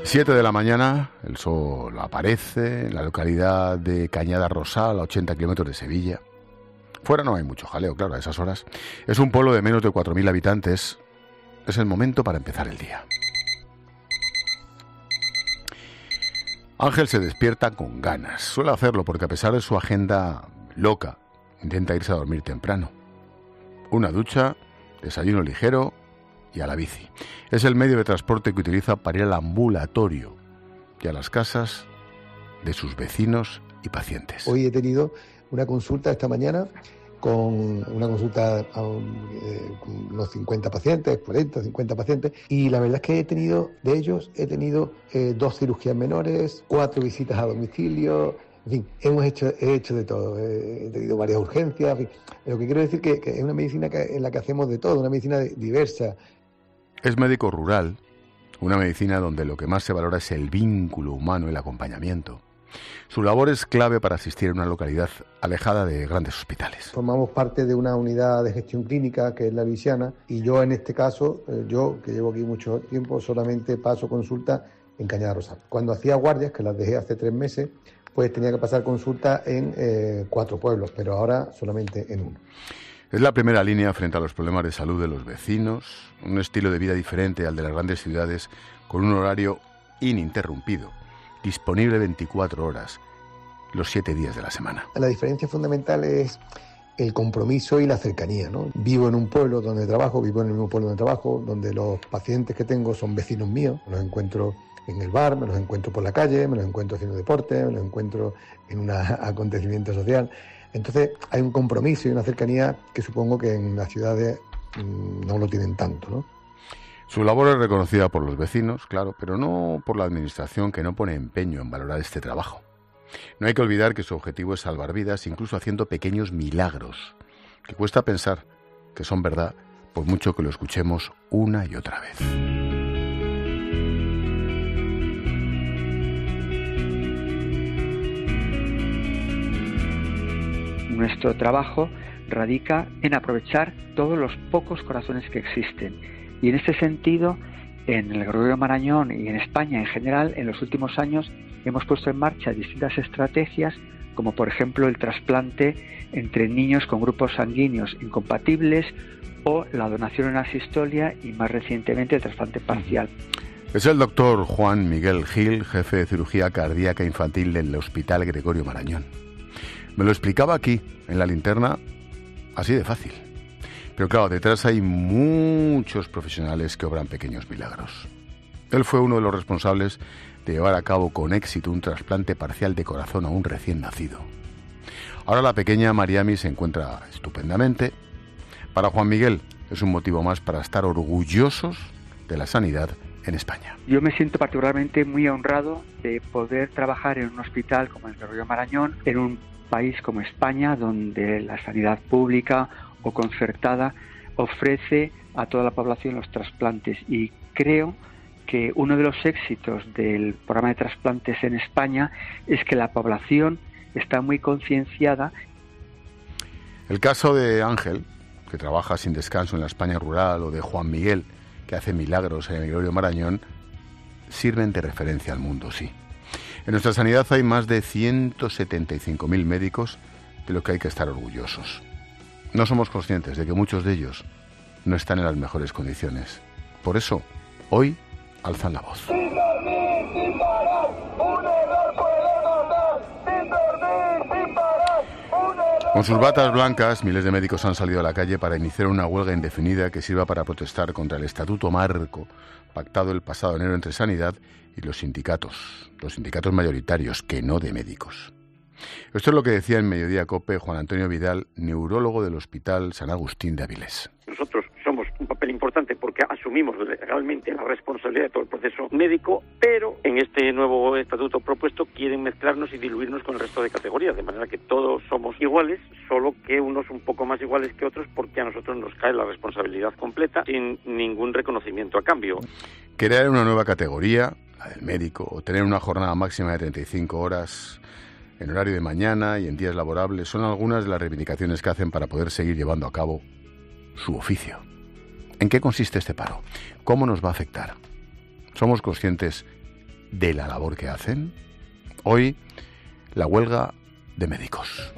7 de la mañana, el sol aparece en la localidad de Cañada Rosal, a 80 kilómetros de Sevilla. Fuera no hay mucho jaleo, claro, a esas horas. Es un pueblo de menos de 4.000 habitantes. Es el momento para empezar el día. Ángel se despierta con ganas. Suele hacerlo porque a pesar de su agenda loca, intenta irse a dormir temprano. Una ducha, desayuno ligero y a la bici. Es el medio de transporte que utiliza para ir al ambulatorio y a las casas de sus vecinos y pacientes. Hoy he tenido una consulta esta mañana con unos 50 pacientes, 40, 50 pacientes, y la verdad es que he tenido 2 cirugías menores, 4 visitas a domicilio, en fin, he hecho de todo, he tenido varias urgencias, en fin. Lo que quiero decir que es una medicina en la que hacemos de todo, una medicina diversa. Es médico rural, una medicina donde lo que más se valora es el vínculo humano y el acompañamiento. Su labor es clave para asistir a una localidad alejada de grandes hospitales. Formamos parte de una unidad de gestión clínica que es la Luisiana, y yo en este caso, yo que llevo aquí mucho tiempo, solamente paso consulta en Cañada Rosal. Cuando hacía guardias, que las dejé hace 3 meses, pues tenía que pasar consulta en 4 pueblos, pero ahora solamente en 1. Es la primera línea frente a los problemas de salud de los vecinos, un estilo de vida diferente al de las grandes ciudades, con un horario ininterrumpido, disponible 24 horas, los 7 días de la semana. La diferencia fundamental es el compromiso y la cercanía, ¿no? Vivo en un pueblo donde trabajo, vivo en el mismo pueblo donde trabajo, donde los pacientes que tengo son vecinos míos, me los encuentro en el bar, me los encuentro por la calle, me los encuentro haciendo deporte, me los encuentro en un acontecimiento social. Entonces hay un compromiso y una cercanía que supongo que en las ciudades no lo tienen tanto, ¿no? Su labor es reconocida por los vecinos, claro, pero no por la administración, que no pone empeño en valorar este trabajo. No hay que olvidar que su objetivo es salvar vidas, incluso haciendo pequeños milagros, que cuesta pensar que son verdad, por mucho que lo escuchemos una y otra vez. Nuestro trabajo radica en aprovechar todos los pocos corazones que existen. Y en este sentido, en el Gregorio Marañón y en España en general, en los últimos años hemos puesto en marcha distintas estrategias, como por ejemplo el trasplante entre niños con grupos sanguíneos incompatibles o la donación en asistolia y más recientemente el trasplante parcial. Es el doctor Juan Miguel Gil, jefe de cirugía cardíaca infantil del Hospital Gregorio Marañón. Me lo explicaba aquí, en la linterna, así de fácil. Pero claro, detrás hay muchos profesionales que obran pequeños milagros. Él fue uno de los responsables de llevar a cabo con éxito un trasplante parcial de corazón a un recién nacido. Ahora la pequeña Mariami se encuentra estupendamente. Para Juan Miguel es un motivo más para estar orgullosos de la sanidad en España. Yo me siento particularmente muy honrado de poder trabajar en un hospital como el Gregorio Marañón, en un país como España, donde la sanidad pública o concertada ofrece a toda la población los trasplantes, y creo que uno de los éxitos del programa de trasplantes en España es que la población está muy concienciada. El caso de Ángel, que trabaja sin descanso en la España rural, o de Juan Miguel, que hace milagros en el Gregorio Marañón, sirven de referencia al mundo, sí. En nuestra sanidad hay más de 175.000 médicos, de los que hay que estar orgullosos. No somos conscientes de que muchos de ellos no están en las mejores condiciones. Por eso, hoy, alzan la voz. Sin dormir, sin parar, un error puede matar. Sin dormir, sin parar, un error. Con sus batas blancas, miles de médicos han salido a la calle para iniciar una huelga indefinida que sirva para protestar contra el estatuto marco pactado el pasado enero entre Sanidad y los sindicatos mayoritarios, que no de médicos. Esto es lo que decía en Mediodía COPE Juan Antonio Vidal, neurólogo del Hospital San Agustín de Avilés. Nosotros somos un papel importante porque asumimos legalmente la responsabilidad de todo el proceso médico, pero en este nuevo estatuto propuesto quieren mezclarnos y diluirnos con el resto de categorías, de manera que todos somos iguales, solo que unos un poco más iguales que otros, porque a nosotros nos cae la responsabilidad completa sin ningún reconocimiento a cambio. Crear una nueva categoría, la del médico, o tener una jornada máxima de 35 horas en horario de mañana y en días laborables, son algunas de las reivindicaciones que hacen para poder seguir llevando a cabo su oficio. ¿En qué consiste este paro? ¿Cómo nos va a afectar? ¿Somos conscientes de la labor que hacen? Hoy, la huelga de médicos.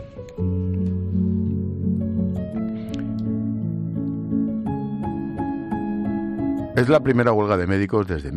Es la primera huelga de médicos desde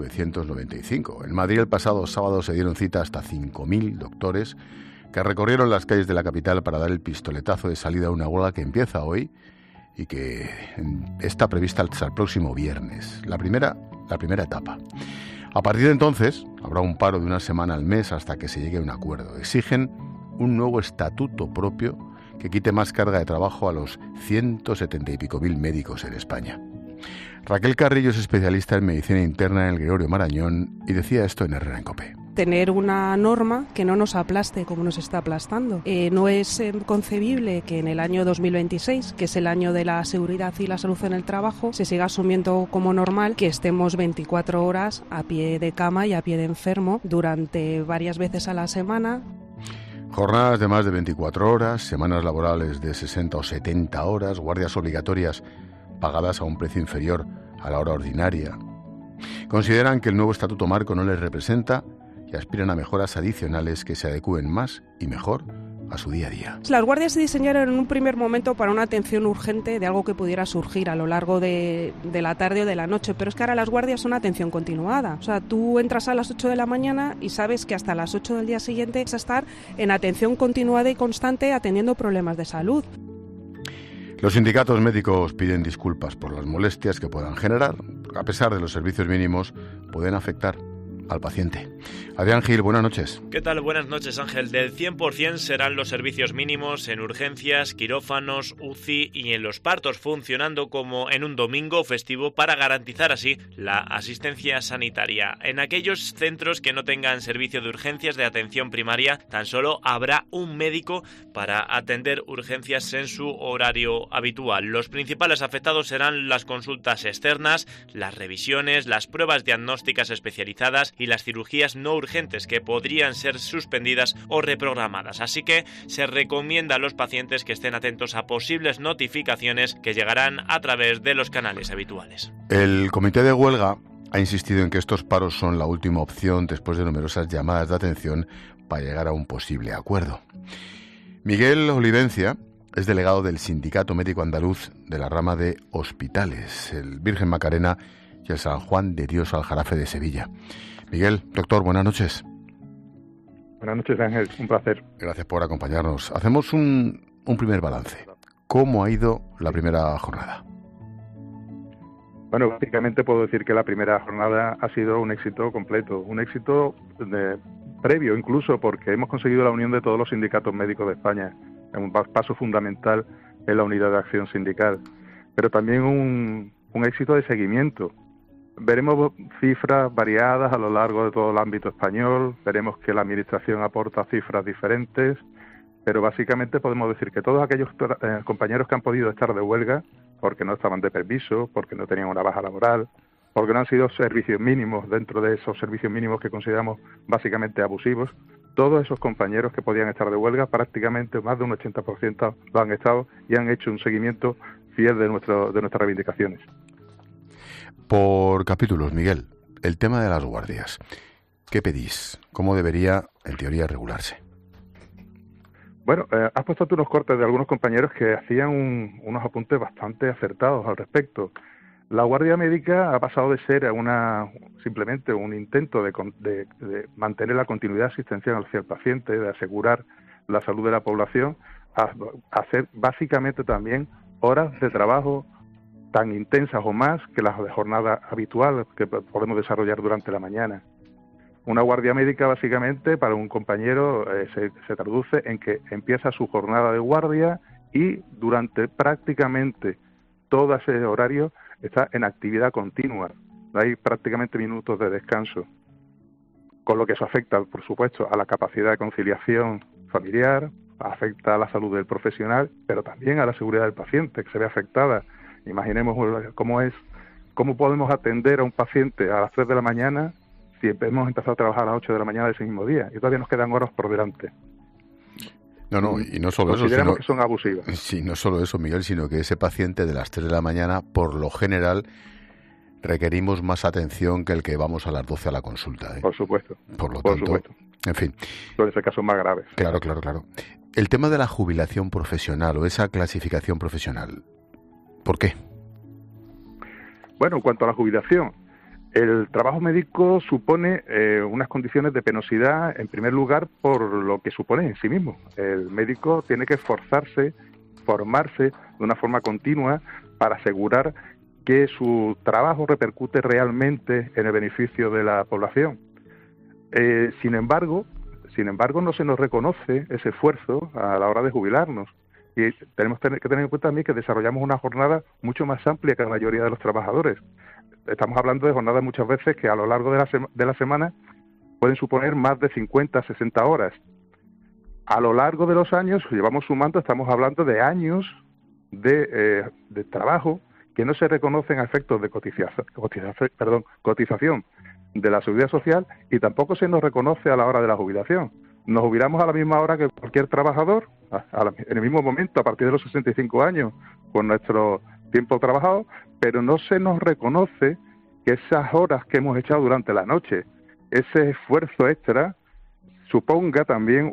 1995. En Madrid el pasado sábado se dieron cita hasta 5.000 doctores que recorrieron las calles de la capital para dar el pistoletazo de salida a una huelga que empieza hoy y que está prevista hasta el próximo viernes. La primera etapa. A partir de entonces habrá un paro de una semana al mes hasta que se llegue a un acuerdo. Exigen un nuevo estatuto propio que quite más carga de trabajo a los 170 y pico mil médicos en España. Raquel Carrillo es especialista en medicina interna en el Gregorio Marañón y decía esto en Herrera en COPE. Tener una norma que no nos aplaste como nos está aplastando. No es concebible que en el año 2026, que es el año de la seguridad y la salud en el trabajo, se siga asumiendo como normal que estemos 24 horas a pie de cama y a pie de enfermo durante varias veces a la semana. Jornadas de más de 24 horas, semanas laborales de 60 o 70 horas, guardias obligatorias pagadas a un precio inferior a la hora ordinaria. Consideran que el nuevo estatuto marco no les representa y aspiran a mejoras adicionales que se adecúen más y mejor a su día a día. Las guardias se diseñaron en un primer momento para una atención urgente de algo que pudiera surgir a lo largo de la tarde o de la noche, pero es que ahora las guardias son atención continuada. O sea, tú entras a las 8 de la mañana y sabes que hasta las 8 del día siguiente vas a estar en atención continuada y constante atendiendo problemas de salud. Los sindicatos médicos piden disculpas por las molestias que puedan generar. A pesar de los servicios mínimos, pueden afectar al paciente. Adrián Gil, buenas noches. ¿Qué tal? Buenas noches, Ángel. Del 100% serán los servicios mínimos en urgencias, quirófanos, UCI y en los partos, funcionando como en un domingo festivo para garantizar así la asistencia sanitaria. En aquellos centros que no tengan servicio de urgencias de atención primaria, tan solo habrá un médico para atender urgencias en su horario habitual. Los principales afectados serán las consultas externas, las revisiones, las pruebas diagnósticas especializadas y las cirugías no urgentes que podrían ser suspendidas o reprogramadas. Así que se recomienda a los pacientes que estén atentos a posibles notificaciones que llegarán a través de los canales habituales. El comité de huelga ha insistido en que estos paros son la última opción después de numerosas llamadas de atención para llegar a un posible acuerdo. Miguel Olivencia es delegado del Sindicato Médico Andaluz de la rama de hospitales, el Virgen Macarena y el San Juan de Dios Aljarafe de Sevilla. Miguel, doctor, buenas noches. Buenas noches, Ángel, un placer. Gracias por acompañarnos. Hacemos un primer balance. ¿Cómo ha ido la primera jornada? Bueno, básicamente puedo decir que la primera jornada ha sido un éxito completo, un éxito previo incluso, porque hemos conseguido la unión de todos los sindicatos médicos de España, un paso fundamental en la unidad de acción sindical, pero también un éxito de seguimiento. Veremos cifras variadas a lo largo de todo el ámbito español, veremos que la Administración aporta cifras diferentes, pero básicamente podemos decir que todos aquellos compañeros que han podido estar de huelga, porque no estaban de permiso, porque no tenían una baja laboral, porque no han sido servicios mínimos dentro de esos servicios mínimos que consideramos básicamente abusivos, todos esos compañeros que podían estar de huelga, prácticamente más de un 80% lo han estado y han hecho un seguimiento fiel de nuestras reivindicaciones. Por capítulos, Miguel, el tema de las guardias. ¿Qué pedís? ¿Cómo debería, en teoría, regularse? Bueno, has puesto tú unos cortes de algunos compañeros que hacían unos apuntes bastante acertados al respecto. La guardia médica ha pasado de ser simplemente un intento de mantener la continuidad asistencial hacia el paciente, de asegurar la salud de la población, a hacer básicamente también horas de trabajo tan intensas o más que las de jornada habitual que podemos desarrollar durante la mañana. Una guardia médica básicamente para un compañero se traduce en que empieza su jornada de guardia y durante prácticamente todo ese horario está en actividad continua. No hay prácticamente minutos de descanso. Con lo que eso afecta, por supuesto, a la capacidad de conciliación familiar, afecta a la salud del profesional, pero también a la seguridad del paciente, que se ve afectada. Imaginemos cómo podemos atender a un paciente a las 3 de la mañana si hemos empezado a trabajar a las 8 de la mañana de ese mismo día, y todavía nos quedan horas por delante. No, y no solo eso, consideramos que son abusivas. Sí, no solo eso, Miguel, sino que ese paciente de las 3 de la mañana, por lo general, requerimos más atención que el que vamos a las 12 a la consulta, ¿eh? Por supuesto. Por lo tanto, en fin. Pueden ser casos más graves. Claro. El tema de la jubilación profesional o esa clasificación profesional, ¿por qué? Bueno, en cuanto a la jubilación, el trabajo médico supone unas condiciones de penosidad, en primer lugar, por lo que supone en sí mismo. El médico tiene que esforzarse, formarse de una forma continua para asegurar que su trabajo repercute realmente en el beneficio de la población. Sin embargo, no se nos reconoce ese esfuerzo a la hora de jubilarnos. Y tenemos que tener en cuenta también que desarrollamos una jornada mucho más amplia que la mayoría de los trabajadores. Estamos hablando de jornadas muchas veces que a lo largo de la semana pueden suponer más de 50, 60 horas. A lo largo de los años, llevamos sumando, estamos hablando de años de trabajo que no se reconocen a efectos de cotización de la Seguridad Social y tampoco se nos reconoce a la hora de la jubilación. Nos jubilamos a la misma hora que cualquier trabajador, en el mismo momento, a partir de los 65 años, con nuestro tiempo trabajado, pero no se nos reconoce que esas horas que hemos echado durante la noche, ese esfuerzo extra, suponga también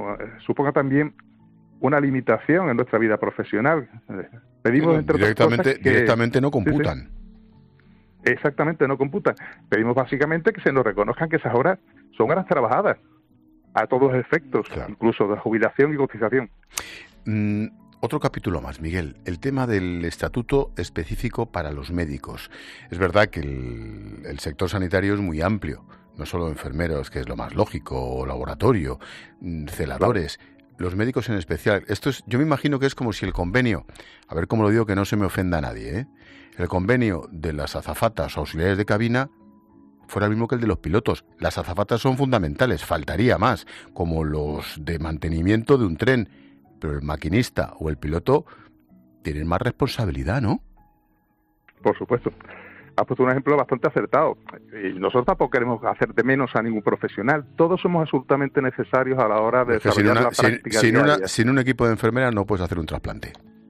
una limitación en nuestra vida profesional. Pedimos directamente no computan. Sí. Exactamente, no computan. Pedimos básicamente que se nos reconozcan que esas horas son horas trabajadas a todos los efectos, claro, incluso de jubilación y cotización. Otro capítulo más, Miguel, el tema del estatuto específico para los médicos. Es verdad que el sector sanitario es muy amplio, no solo enfermeros, que es lo más lógico, o laboratorio, celadores, los médicos en especial. Yo me imagino que es como si el convenio, a ver cómo lo digo que no se me ofenda a nadie, ¿eh? El convenio de las azafatas o auxiliares de cabina fuera el mismo que el de los pilotos. Las azafatas son fundamentales, faltaría más, como los de mantenimiento de un tren, pero el maquinista o el piloto tienen más responsabilidad, ¿no? Por supuesto. Has puesto un ejemplo bastante acertado. Y nosotros tampoco queremos hacer de menos a ningún profesional. Todos somos absolutamente necesarios a la hora de desarrollar la práctica diaria. Sin un equipo de enfermeras no puedes hacer un trasplante.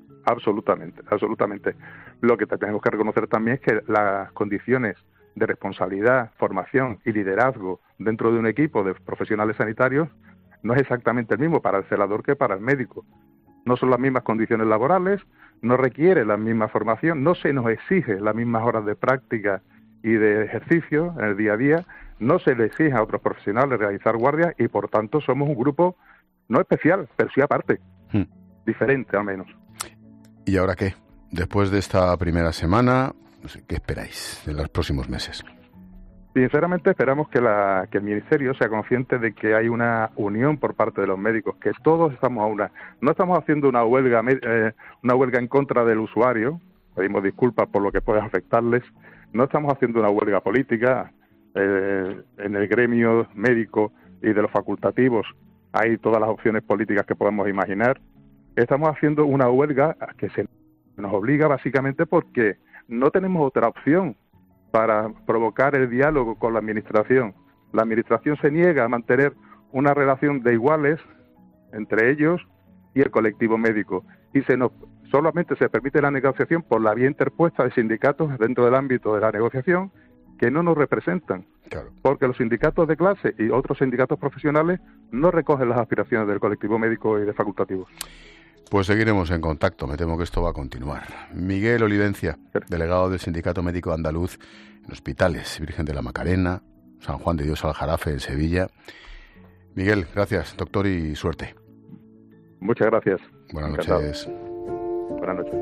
Absolutamente. Lo que tenemos que reconocer también es que las condiciones de responsabilidad, formación y liderazgo dentro de un equipo de profesionales sanitarios no es exactamente el mismo para el celador que para el médico. No son las mismas condiciones laborales, no requiere la misma formación, no se nos exige las mismas horas de práctica y de ejercicio en el día a día, no se le exige a otros profesionales realizar guardias y por tanto somos un grupo no especial, pero sí aparte, diferente al menos. ¿Y ahora qué? Después de esta primera semana, no sé, ¿qué esperáis en los próximos meses? Sinceramente esperamos que el Ministerio sea consciente de que hay una unión por parte de los médicos, que todos estamos a una. No estamos haciendo una huelga en contra del usuario, pedimos disculpas por lo que pueda afectarles, no estamos haciendo una huelga política, en el gremio médico y de los facultativos hay todas las opciones políticas que podamos imaginar. Estamos haciendo una huelga que se nos obliga básicamente porque no tenemos otra opción para provocar el diálogo con la Administración. La Administración se niega a mantener una relación de iguales entre ellos y el colectivo médico. Y solamente se permite la negociación por la vía interpuesta de sindicatos dentro del ámbito de la negociación que no nos representan. Claro. Porque los sindicatos de clase y otros sindicatos profesionales no recogen las aspiraciones del colectivo médico y de facultativos. Pues seguiremos en contacto, me temo que esto va a continuar. Miguel Olivencia, delegado del Sindicato Médico Andaluz en Hospitales Virgen de la Macarena, San Juan de Dios Aljarafe en Sevilla. Miguel, gracias, doctor, y suerte. Muchas gracias. Buenas noches. Buenas noches.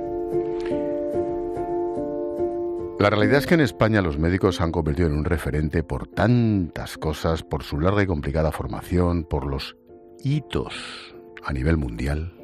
La realidad es que en España los médicos se han convertido en un referente por tantas cosas, por su larga y complicada formación, por los hitos a nivel mundial.